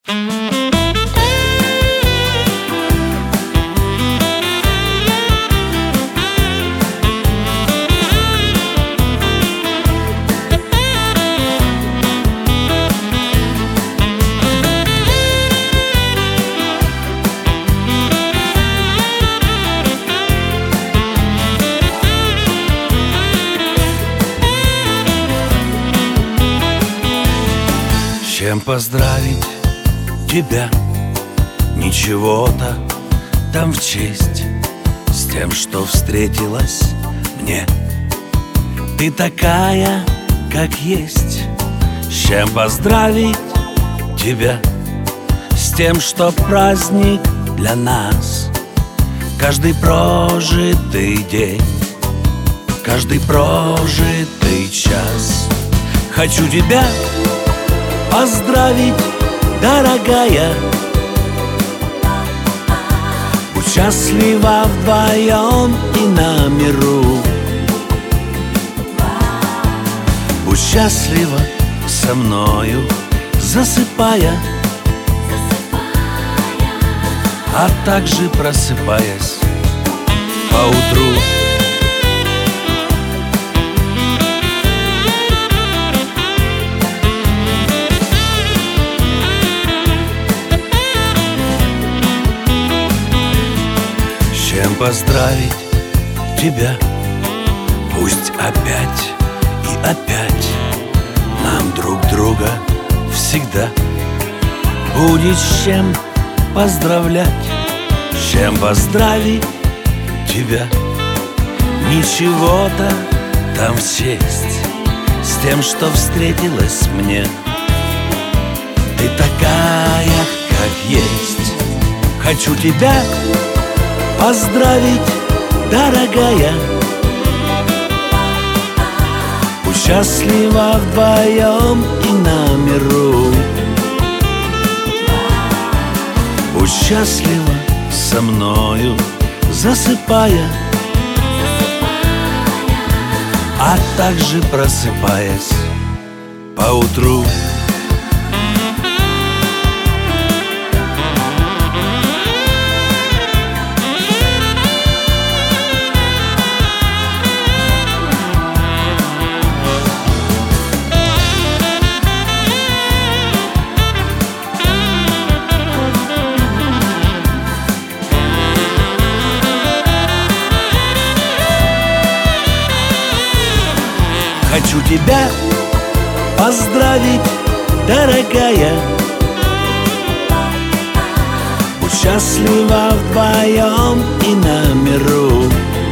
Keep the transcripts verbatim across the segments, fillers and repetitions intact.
Чем поздравить тебя? Ничего-то там в честь с тем, что встретилась мне. Ты такая, как есть. С чем поздравить тебя? С тем, что праздник для нас. Каждый прожитый день, каждый прожитый час. Хочу тебя поздравить, дорогая. Будь счастлива вдвоем и на миру. Будь счастлива со мною, засыпая, а также просыпаясь поутру. Чем поздравить тебя? Пусть опять и опять нам друг друга всегда будет с чем поздравлять. С чем поздравить тебя? Ничего-то там в честь с тем, что встретилась мне. Ты такая, как есть. Хочу тебя поздравить, дорогая. Будь счастлива вдвоем и на миру. Будь счастлива со мною, засыпая, а также просыпаясь поутру. Хочу тебя поздравить, дорогая. Будь счастлива вдвоем и на миру.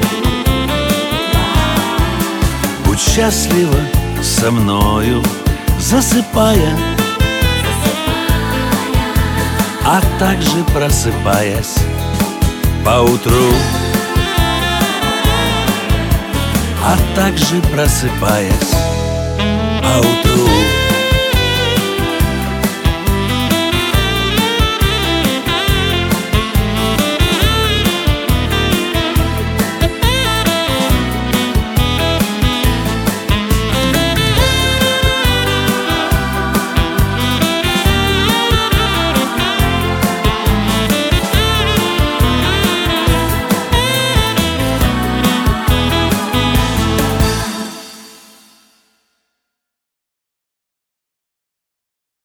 Будь счастлива со мною, засыпая, а также просыпаясь поутру. А также просыпаясь поутру.